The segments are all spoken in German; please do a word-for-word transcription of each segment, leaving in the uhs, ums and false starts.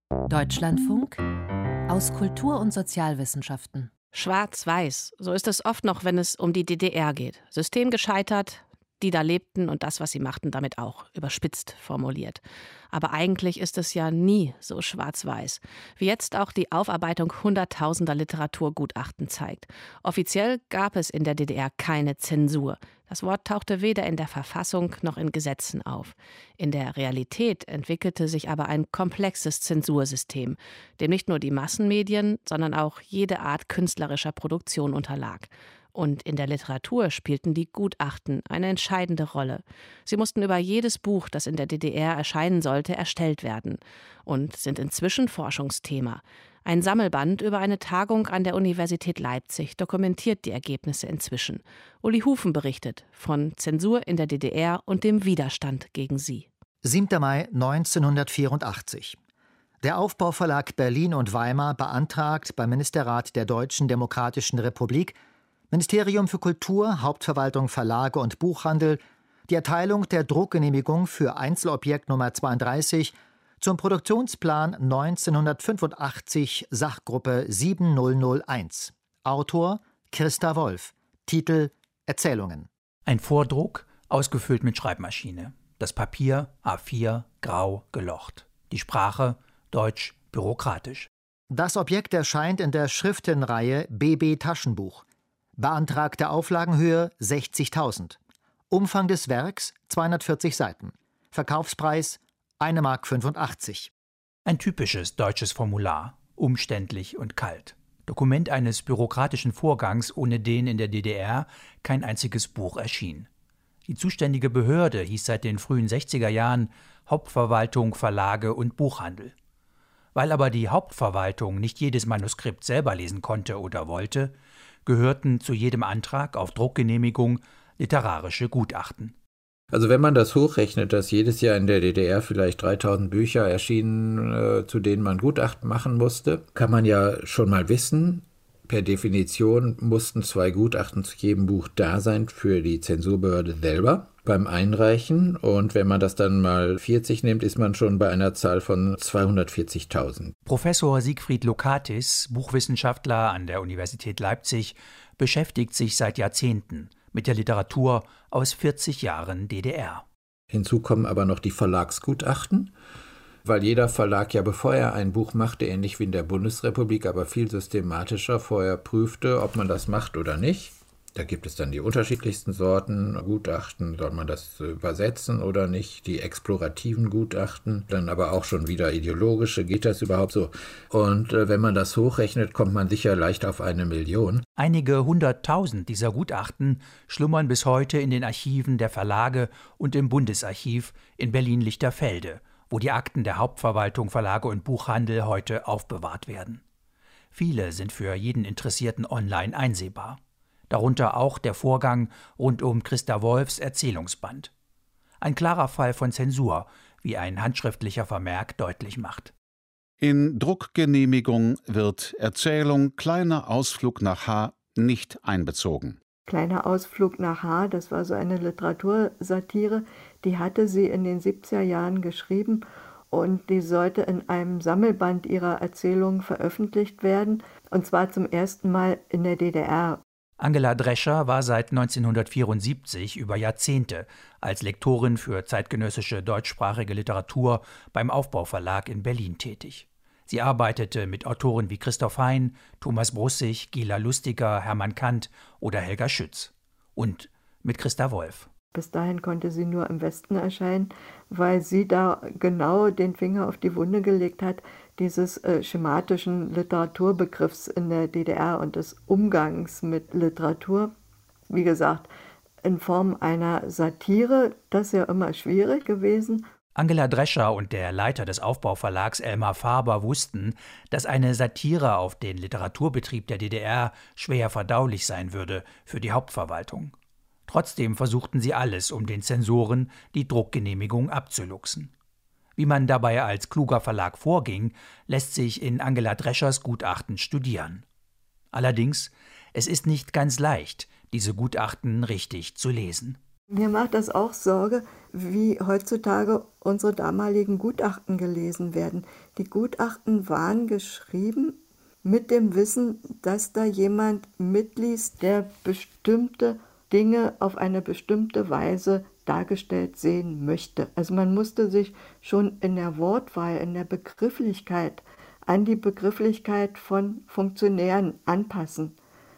Deutschlandfunk aus Kultur- und Sozialwissenschaften. Schwarz-Weiß, so ist es oft noch, wenn es um die D D R geht. System gescheitert, die da lebten und das, was sie machten, damit auch, überspitzt formuliert. Aber eigentlich ist es ja nie so schwarz-weiß, wie jetzt auch die Aufarbeitung hunderttausender Literaturgutachten zeigt. Offiziell gab es in der D D R keine Zensur. Das Wort tauchte weder in der Verfassung noch in Gesetzen auf. In der Realität entwickelte sich aber ein komplexes Zensursystem, dem nicht nur die Massenmedien, sondern auch jede Art künstlerischer Produktion unterlag. Und in der Literatur spielten die Gutachten eine entscheidende Rolle. Sie mussten über jedes Buch, das in der D D R erscheinen sollte, erstellt werden und sind inzwischen Forschungsthema. Ein Sammelband über eine Tagung an der Universität Leipzig dokumentiert die Ergebnisse inzwischen. Uli Hufen berichtet von Zensur in der D D R und dem Widerstand gegen sie. siebter Mai neunzehnhundertvierundachtzig. Der Aufbauverlag Berlin und Weimar beantragt beim Ministerrat der Deutschen Demokratischen Republik, Ministerium für Kultur, Hauptverwaltung Verlage und Buchhandel, die Erteilung der Druckgenehmigung für Einzelobjekt Nummer zweiunddreißig zum Produktionsplan neunzehnhundertfünfundachtzig, Sachgruppe siebentausendeins. Autor Christa Wolf. Titel Erzählungen. Ein Vordruck, ausgefüllt mit Schreibmaschine. Das Papier A vier, grau, gelocht. Die Sprache deutsch, bürokratisch. Das Objekt erscheint in der Schriftenreihe B B Taschenbuch. Beantragte Auflagenhöhe sechzigtausend. Umfang des Werks zweihundertvierzig Seiten. Verkaufspreis eine Mark fünfundachtzig. Ein typisches deutsches Formular, umständlich und kalt. Dokument eines bürokratischen Vorgangs, ohne den in der D D R kein einziges Buch erschien. Die zuständige Behörde hieß seit den frühen sechziger Jahren Hauptverwaltung Verlage und Buchhandel. Weil aber die Hauptverwaltung nicht jedes Manuskript selber lesen konnte oder wollte, gehörten zu jedem Antrag auf Druckgenehmigung literarische Gutachten. Also wenn man das hochrechnet, dass jedes Jahr in der D D R vielleicht dreitausend Bücher erschienen, äh, zu denen man Gutachten machen musste, kann man ja schon mal wissen, per Definition mussten zwei Gutachten zu jedem Buch da sein für die Zensurbehörde selber beim Einreichen. Und wenn man das dann mal vierzig nimmt, ist man schon bei einer Zahl von zweihundertvierzigtausend. Professor Siegfried Lokatis, Buchwissenschaftler an der Universität Leipzig, beschäftigt sich seit Jahrzehnten mit der Literatur aus vierzig Jahren D D R. Hinzu kommen aber noch die Verlagsgutachten, weil jeder Verlag ja, bevor er ein Buch machte, ähnlich wie in der Bundesrepublik, aber viel systematischer vorher prüfte, ob man das macht oder nicht. Da gibt es dann die unterschiedlichsten Sorten Gutachten, soll man das übersetzen oder nicht, die explorativen Gutachten, dann aber auch schon wieder ideologische, geht das überhaupt so? Und äh, wenn man das hochrechnet, kommt man sicher leicht auf eine Million. Einige hunderttausend dieser Gutachten schlummern bis heute in den Archiven der Verlage und im Bundesarchiv in Berlin-Lichterfelde, wo die Akten der Hauptverwaltung Verlage und Buchhandel heute aufbewahrt werden. Viele sind für jeden Interessierten online einsehbar. Darunter auch der Vorgang rund um Christa Wolfs Erzählungsband. Ein klarer Fall von Zensur, wie ein handschriftlicher Vermerk deutlich macht. In Druckgenehmigung wird Erzählung Kleiner Ausflug nach H nicht einbezogen. Kleiner Ausflug nach H, das war so eine Literatursatire, die hatte sie in den siebziger Jahren geschrieben und die sollte in einem Sammelband ihrer Erzählungen veröffentlicht werden, und zwar zum ersten Mal in der D D R. Angela Drescher war seit neunzehnhundertvierundsiebzig über Jahrzehnte als Lektorin für zeitgenössische deutschsprachige Literatur beim Aufbauverlag in Berlin tätig. Sie arbeitete mit Autoren wie Christoph Hein, Thomas Brussig, Gila Lustiger, Hermann Kant oder Helga Schütz. Und mit Christa Wolf. Bis dahin konnte sie nur im Westen erscheinen, weil sie da genau den Finger auf die Wunde gelegt hat, dieses äh, schematischen Literaturbegriffs in der D D R und des Umgangs mit Literatur. Wie gesagt, in Form einer Satire, das ist ja immer schwierig gewesen. Angela Drescher und der Leiter des Aufbauverlags Elmar Faber wussten, dass eine Satire auf den Literaturbetrieb der D D R schwer verdaulich sein würde für die Hauptverwaltung. Trotzdem versuchten sie alles, um den Zensoren die Druckgenehmigung abzuluxen. Wie man dabei als kluger Verlag vorging, lässt sich in Angela Dreschers Gutachten studieren. Allerdings, es ist nicht ganz leicht, diese Gutachten richtig zu lesen. Mir macht das auch Sorge, wie heutzutage unsere damaligen Gutachten gelesen werden. Die Gutachten waren geschrieben mit dem Wissen, dass da jemand mitliest, der bestimmte Dinge auf eine bestimmte Weise dargestellt sehen möchte. Also man musste sich schon in der Wortwahl, in der Begrifflichkeit an die Begrifflichkeit von Funktionären anpassen.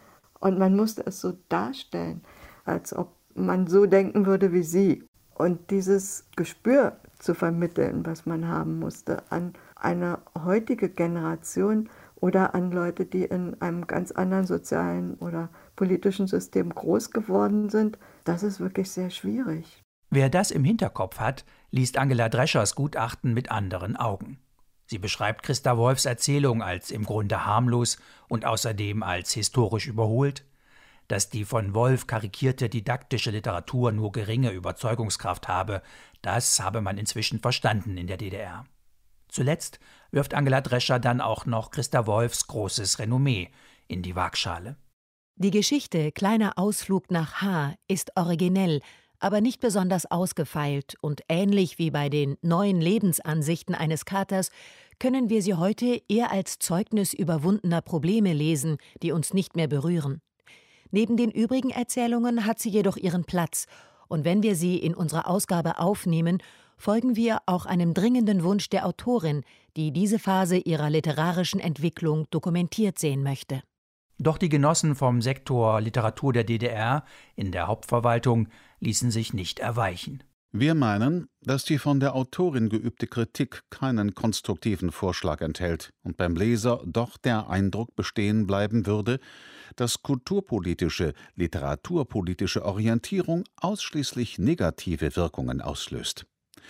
Und man musste es so darstellen, als ob man so denken würde wie sie. Und dieses Gespür zu vermitteln, was man haben musste an eine heutige Generation oder an Leute, die in einem ganz anderen sozialen oder politischen System groß geworden sind, das ist wirklich sehr schwierig. Wer das im Hinterkopf hat, liest Angela Dreschers Gutachten mit anderen Augen. Sie beschreibt Christa Wolfs Erzählung als im Grunde harmlos und außerdem als historisch überholt. Dass die von Wolf karikierte didaktische Literatur nur geringe Überzeugungskraft habe, das habe man inzwischen verstanden in der D D R. Zuletzt wirft Angela Drescher dann auch noch Christa Wolfs großes Renommee in die Waagschale. Die Geschichte Kleiner Ausflug nach H ist originell, aber nicht besonders ausgefeilt, und ähnlich wie bei den neuen Lebensansichten eines Katers können wir sie heute eher als Zeugnis überwundener Probleme lesen, die uns nicht mehr berühren. Neben den übrigen Erzählungen hat sie jedoch ihren Platz, und wenn wir sie in unserer Ausgabe aufnehmen, folgen wir auch einem dringenden Wunsch der Autorin, die diese Phase ihrer literarischen Entwicklung dokumentiert sehen möchte. Doch die Genossen vom Sektor Literatur der D D R in der Hauptverwaltung ließen sich nicht erweichen. Wir meinen, dass die von der Autorin geübte Kritik keinen konstruktiven Vorschlag enthält und beim Leser doch der Eindruck bestehen bleiben würde, dass kulturpolitische, literaturpolitische Orientierung ausschließlich negative Wirkungen auslöst.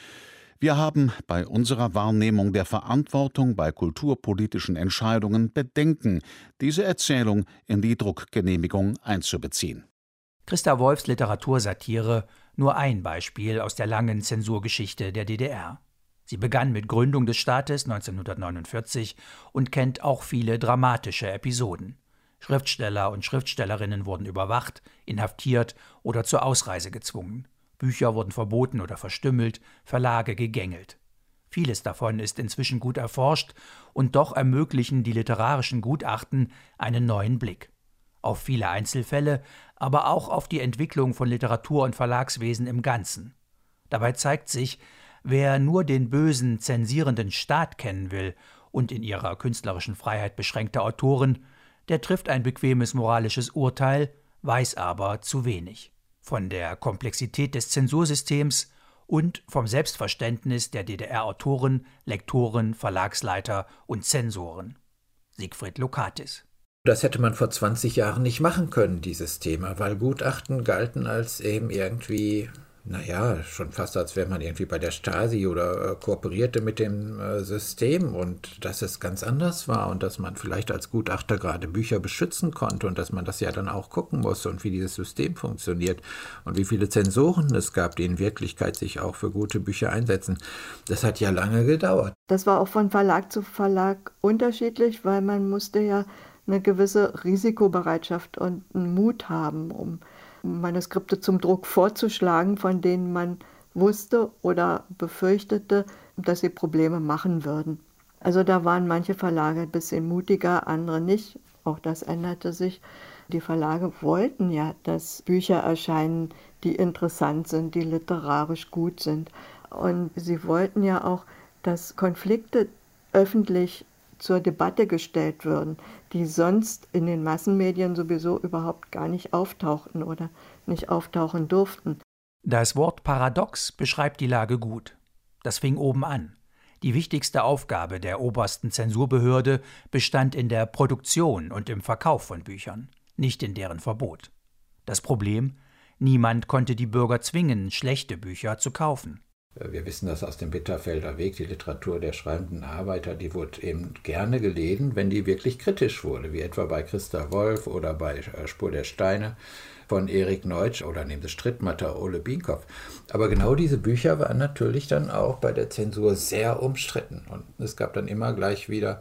Wir haben bei unserer Wahrnehmung der Verantwortung bei kulturpolitischen Entscheidungen Bedenken, diese Erzählung in die Druckgenehmigung einzubeziehen. Christa Wolfs Literatursatire nur ein Beispiel aus der langen Zensurgeschichte der D D R. Sie begann mit Gründung des Staates neunzehnhundertneunundvierzig und kennt auch viele dramatische Episoden. Schriftsteller und Schriftstellerinnen wurden überwacht, inhaftiert oder zur Ausreise gezwungen. Bücher wurden verboten oder verstümmelt, Verlage gegängelt. Vieles davon ist inzwischen gut erforscht, und doch ermöglichen die literarischen Gutachten einen neuen Blick. Auf viele Einzelfälle, aber auch auf die Entwicklung von Literatur- und Verlagswesen im Ganzen. Dabei zeigt sich, wer nur den bösen, zensierenden Staat kennen will und in ihrer künstlerischen Freiheit beschränkte Autoren, der trifft ein bequemes moralisches Urteil, weiß aber zu wenig. Von der Komplexität des Zensursystems und vom Selbstverständnis der D D R-Autoren, Lektoren, Verlagsleiter und Zensoren. Siegfried Lokatis. Das hätte man vor zwanzig Jahren nicht machen können, dieses Thema, weil Gutachten galten als eben irgendwie, naja, schon fast als wäre man irgendwie bei der Stasi oder äh, kooperierte mit dem äh, System, und dass es ganz anders war und dass man vielleicht als Gutachter gerade Bücher beschützen konnte und dass man das ja dann auch gucken musste und wie dieses System funktioniert und wie viele Zensoren es gab, die in Wirklichkeit sich auch für gute Bücher einsetzen. Das hat ja lange gedauert. Das war auch von Verlag zu Verlag unterschiedlich, weil man musste ja eine gewisse Risikobereitschaft und einen Mut haben, um Manuskripte zum Druck vorzuschlagen, von denen man wusste oder befürchtete, dass sie Probleme machen würden. Also da waren manche Verlage ein bisschen mutiger, andere nicht. Auch das änderte sich. Die Verlage wollten ja, dass Bücher erscheinen, die interessant sind, die literarisch gut sind. Und sie wollten ja auch, dass Konflikte öffentlich zur Debatte gestellt würden, die sonst in den Massenmedien sowieso überhaupt gar nicht auftauchten oder nicht auftauchen durften. Das Wort Paradox beschreibt die Lage gut. Das fing oben an. Die wichtigste Aufgabe der obersten Zensurbehörde bestand in der Produktion und im Verkauf von Büchern, nicht in deren Verbot. Das Problem: Niemand konnte die Bürger zwingen, schlechte Bücher zu kaufen. Wir wissen das aus dem Bitterfelder Weg, die Literatur der schreibenden Arbeiter, die wurde eben gerne gelesen, wenn die wirklich kritisch wurde, wie etwa bei Christa Wolf oder bei Spur der Steine von Erik Neutsch oder neben des Strittmatter Ole Bienkopf. Aber genau diese Bücher waren natürlich dann auch bei der Zensur sehr umstritten. Und es gab dann immer gleich wieder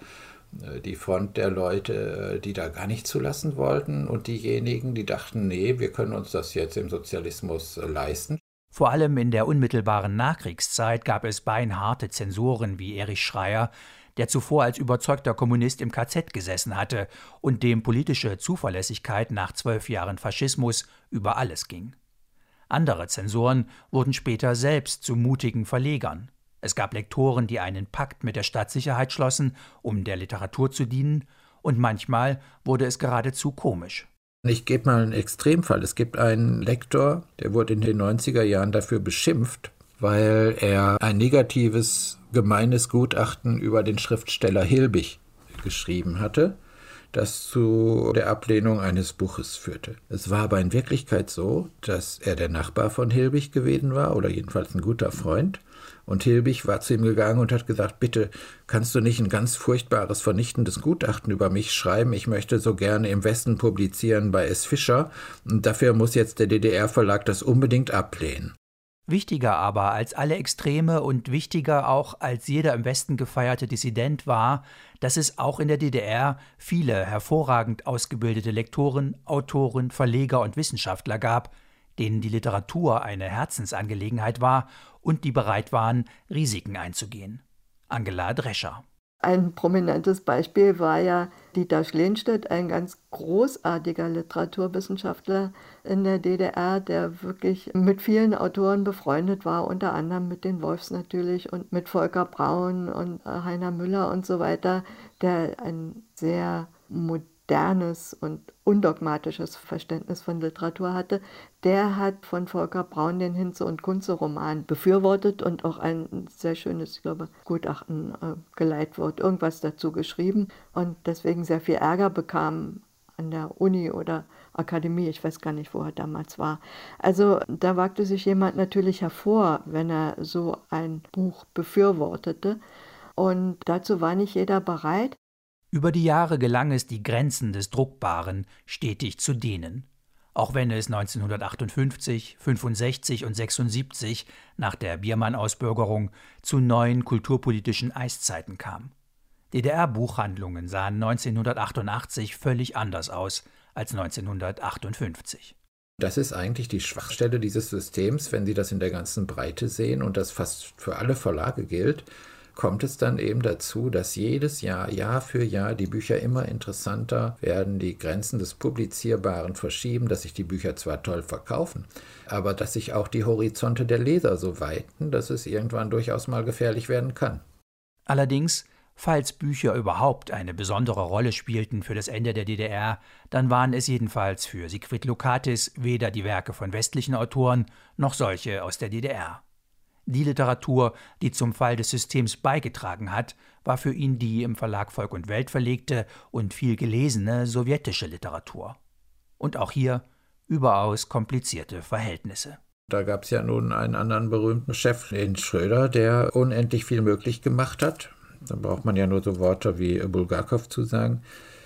Die Front der Leute, die da gar nicht zulassen wollten, und diejenigen, die dachten, nee, wir können uns das jetzt im Sozialismus leisten. Vor allem in der unmittelbaren Nachkriegszeit gab es beinharte Zensoren wie Erich Schreyer, der zuvor als überzeugter Kommunist im K Z gesessen hatte und dem politische Zuverlässigkeit nach zwölf Jahren Faschismus über alles ging. Andere Zensoren wurden später selbst zu mutigen Verlegern. Es gab Lektoren, die einen Pakt mit der Staatssicherheit schlossen, um der Literatur zu dienen, und manchmal wurde es geradezu komisch. Ich gebe mal einen Extremfall. Es gibt einen Lektor, der wurde in den neunziger Jahren dafür beschimpft, weil er ein negatives, gemeines Gutachten über den Schriftsteller Hilbig geschrieben hatte, das zu der Ablehnung eines Buches führte. Es war aber in Wirklichkeit so, dass er der Nachbar von Hilbig gewesen war, oder jedenfalls ein guter Freund. Und Hilbig war zu ihm gegangen und hat gesagt, bitte, kannst du nicht ein ganz furchtbares, vernichtendes Gutachten über mich schreiben? Ich möchte so gerne im Westen publizieren bei S. Fischer. Und dafür muss jetzt der D D R-Verlag das unbedingt ablehnen. Wichtiger aber als alle Extreme und wichtiger auch als jeder im Westen gefeierte Dissident war, dass es auch in der D D R viele hervorragend ausgebildete Lektoren, Autoren, Verleger und Wissenschaftler gab, denen die Literatur eine Herzensangelegenheit war und die bereit waren, Risiken einzugehen. Angela Drescher. Ein prominentes Beispiel war ja Dieter Schlenstedt, ein ganz großartiger Literaturwissenschaftler in der D D R, der wirklich mit vielen Autoren befreundet war, unter anderem mit den Wolfs natürlich und mit Volker Braun und Heiner Müller und so weiter, der ein sehr modernes und undogmatisches Verständnis von Literatur hatte. Der hat von Volker Braun den Hinze- und Kunze-Roman befürwortet und auch ein sehr schönes, ich glaube, Gutachten, äh, Geleitwort, irgendwas dazu geschrieben und deswegen sehr viel Ärger bekam an der Uni oder Akademie, ich weiß gar nicht, wo er damals war. Also da wagte sich jemand natürlich hervor, wenn er so ein Buch befürwortete, und dazu war nicht jeder bereit. Über die Jahre gelang es, die Grenzen des Druckbaren stetig zu dehnen, auch wenn es neunzehnhundertachtundfünfzig, fünfundsechzig und sechsundsiebzig nach der Biermann-Ausbürgerung zu neuen kulturpolitischen Eiszeiten kam. D D R-Buchhandlungen sahen neunzehnhundertachtundachtzig völlig anders aus als neunzehnhundertachtundfünfzig. Das ist eigentlich die Schwachstelle dieses Systems, wenn Sie das in der ganzen Breite sehen und das fast für alle Verlage gilt, kommt es dann eben dazu, dass jedes Jahr, Jahr für Jahr, die Bücher immer interessanter werden, die Grenzen des Publizierbaren verschieben, dass sich die Bücher zwar toll verkaufen, aber dass sich auch die Horizonte der Leser so weiten, dass es irgendwann durchaus mal gefährlich werden kann. Allerdings, falls Bücher überhaupt eine besondere Rolle spielten für das Ende der D D R, dann waren es jedenfalls für Siegfried Lokatis weder die Werke von westlichen Autoren noch solche aus der D D R. Die Literatur, die zum Fall des Systems beigetragen hat, war für ihn die im Verlag Volk und Welt verlegte und viel gelesene sowjetische Literatur. Und auch hier überaus komplizierte Verhältnisse. Da gab es ja nun einen anderen berühmten Chef, den Schröder, der unendlich viel möglich gemacht hat. Da braucht man ja nur so Worte wie Bulgakow zu sagen.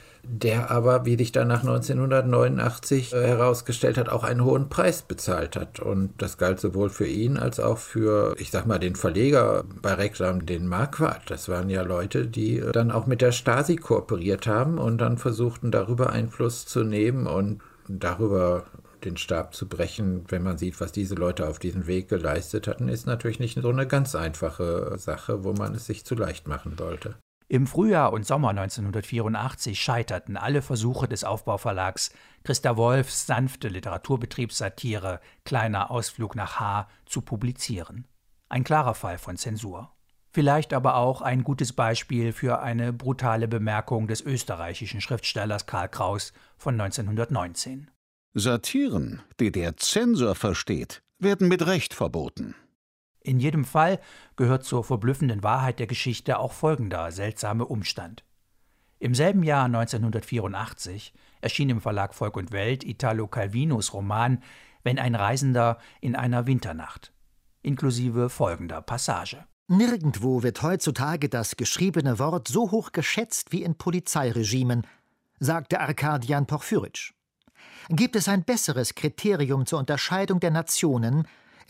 Der aber, wie sich dann nach neunzehnhundertneunundachtzig äh, herausgestellt hat, auch einen hohen Preis bezahlt hat. Und das galt sowohl für ihn als auch für, ich sag mal, den Verleger bei Reklam, den Marquardt. Das waren ja Leute, die äh, dann auch mit der Stasi kooperiert haben und dann versuchten, darüber Einfluss zu nehmen und darüber den Stab zu brechen. Wenn man sieht, was diese Leute auf diesem Weg geleistet hatten, ist natürlich nicht so eine ganz einfache Sache, wo man es sich zu leicht machen sollte. Im Frühjahr und Sommer neunzehnhundertvierundachtzig scheiterten alle Versuche des Aufbauverlags, Christa Wolfs sanfte Literaturbetriebssatire »Kleiner Ausflug nach H« zu publizieren. Ein klarer Fall von Zensur. Vielleicht aber auch ein gutes Beispiel für eine brutale Bemerkung des österreichischen Schriftstellers Karl Kraus von neunzehnhundertneunzehn. Satiren, die der Zensor versteht, werden mit Recht verboten. In jedem Fall gehört zur verblüffenden Wahrheit der Geschichte auch folgender seltsame Umstand. Im selben Jahr neunzehnhundertvierundachtzig erschien im Verlag Volk und Welt Italo Calvinos Roman »Wenn ein Reisender in einer Winternacht«, inklusive folgender Passage. Nirgendwo wird heutzutage das geschriebene Wort so hoch geschätzt wie in Polizeiregimen, sagte Arkadian Porphyritsch. Gibt es ein besseres Kriterium zur Unterscheidung der Nationen,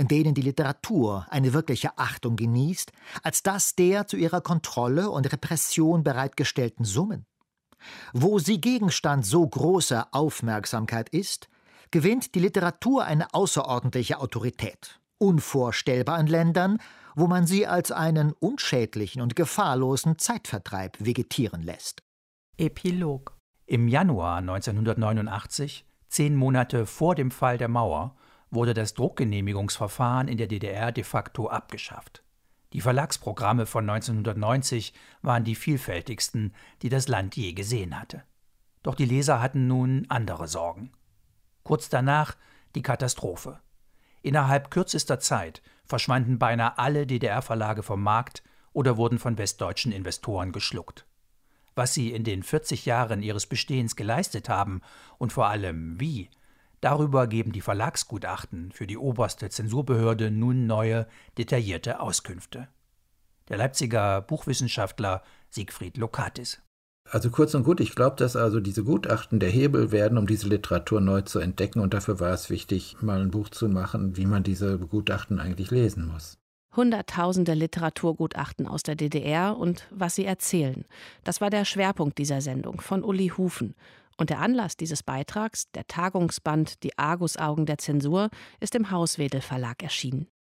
in denen die Literatur eine wirkliche Achtung genießt, als das der zu ihrer Kontrolle und Repression bereitgestellten Summen. Wo sie Gegenstand so großer Aufmerksamkeit ist, gewinnt die Literatur eine außerordentliche Autorität, unvorstellbar in Ländern, wo man sie als einen unschädlichen und gefahrlosen Zeitvertreib vegetieren lässt. Epilog. Im Januar neunzehnhundertneunundachtzig, zehn Monate vor dem Fall der Mauer, wurde das Druckgenehmigungsverfahren in der D D R de facto abgeschafft. Die Verlagsprogramme von neunzehnhundertneunzig waren die vielfältigsten, die das Land je gesehen hatte. Doch die Leser hatten nun andere Sorgen. Kurz danach die Katastrophe. Innerhalb kürzester Zeit verschwanden beinahe alle D D R-Verlage vom Markt oder wurden von westdeutschen Investoren geschluckt. Was sie in den vierzig Jahren ihres Bestehens geleistet haben und vor allem wie, darüber geben die Verlagsgutachten für die oberste Zensurbehörde nun neue, detaillierte Auskünfte. Der Leipziger Buchwissenschaftler Siegfried Lokatis. Also kurz und gut, ich glaube, dass also diese Gutachten der Hebel werden, um diese Literatur neu zu entdecken. Und dafür war es wichtig, mal ein Buch zu machen, wie man diese Gutachten eigentlich lesen muss. Hunderttausende Literaturgutachten aus der D D R und was sie erzählen. Das war der Schwerpunkt dieser Sendung von Uli Hufen. Und der Anlass dieses Beitrags, der Tagungsband Die Argusaugen der Zensur, ist im Hauswedel Verlag erschienen.